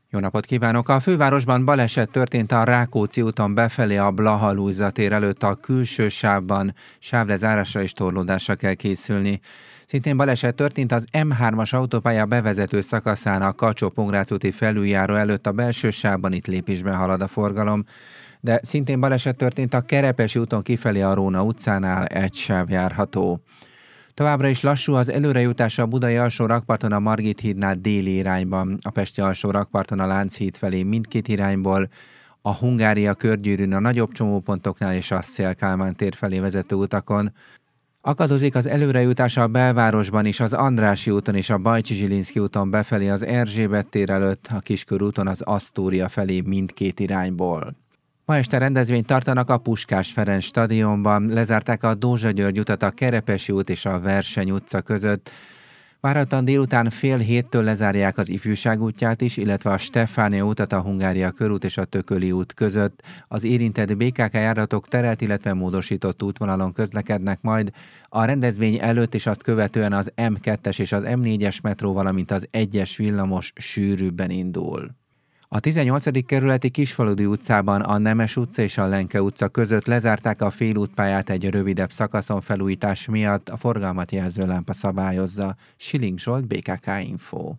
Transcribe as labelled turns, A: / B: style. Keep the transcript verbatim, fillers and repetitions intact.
A: Jó napot kívánok! A fővárosban baleset történt a Rákóczi úton befelé a Blaha Lujza tér előtt a külső sávban. Sávlezárásra és torlódásra kell készülni. Szintén baleset történt az M hármas autópálya bevezető szakaszán a Kacsó-Pongrác úti felüljáró előtt a belső sávban, itt lépésben halad a forgalom. De szintén baleset történt a Kerepesi úton kifelé a Róna utcánál, egy sáv járható. Továbbra is lassú az előrejutás a budai alsó rakparton a Margit hídnál déli irányban, a pesti alsó rakparton a Lánchíd felé mindkét irányból, a Hungária körgyűrűn a nagyobb csomópontoknál és a Széll-Kálmán tér felé vezető utakon. Akadozik az előrejutás a belvárosban is, az Andrássy úton és a Bajcsy-Zsilinszky úton befelé az Erzsébet tér előtt, a Kiskörúton az Asztória felé mindkét irányból. Ma este rendezvényt tartanak a Puskás Ferenc stadionban, lezárták a Dózsa György utat a Kerepesi út és a Verseny utca között. Várhatóan délután fél héttől lezárják az Ifjúság útját is, illetve a Stefánia utat a Hungária körút és a Tököli út között. Az érintett bé ká ká járatok terelt, illetve módosított útvonalon közlekednek majd. A rendezvény előtt és azt követően az M kettes és az M négyes metró, valamint az egyes villamos sűrűbben indul. A tizennyolcadik kerületi Kisfaludy utcában a Nemes utca és a Lenke utca között lezárták a félútpályát egy rövidebb szakaszon felújítás miatt, a forgalmat jelző lámpa szabályozza. Siling Zsolt, bé ká ká Info.